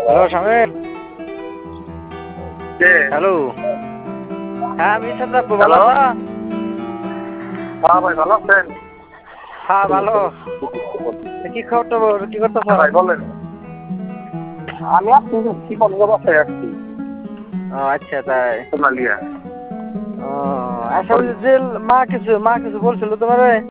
Hello Samir. কে? Hello. হ্যাঁ আমি সন্ধ্যা ভালো হ্যালো। আছো? হ্যাঁ ভাই, ভালো আছেন? হ্যাঁ ভালো। কি খবর টবর কি করতেছ? হ্যাঁ ভাই বলেন। আমি আসছি শিবগঞ্জ বাসায় আসছি, ও আচ্ছা তাই। সোনালিয়া। ও আচ্ছা ওই যে মা কিছু বলছিল তোমারে?